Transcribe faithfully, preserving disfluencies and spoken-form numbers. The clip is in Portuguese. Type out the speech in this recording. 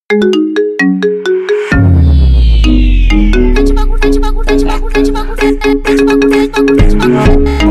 Vem de bagulho, vem de bagulho, vem de bagulho, vem de bagulho, vem de bagulho, vem de bagulho, vem de bagulho.